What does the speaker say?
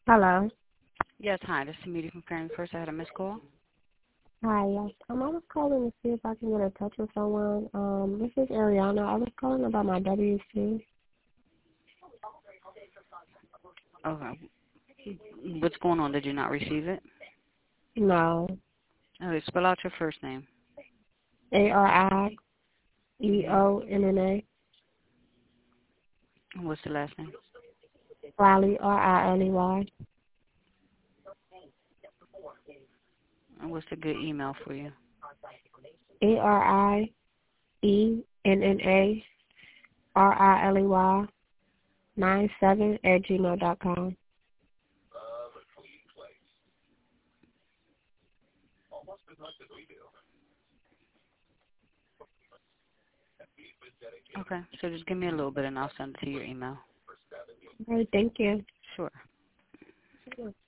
Hello. Yes, hi. This is Media from Family First. I had a missed call. Hi, yes. I was calling to see if I can get in touch with someone. This is Ariana. I was calling about my WC. Okay. What's going on? Did you not receive it? No. Okay, spell out your first name. ARIEONNA. What's the last name? Riley, RILEY. And what's the good email for you? ARIENNARILEY97@gmail.com. Okay, so just give me a little bit and I'll send it to your email. All right, thank you. Sure. Sure.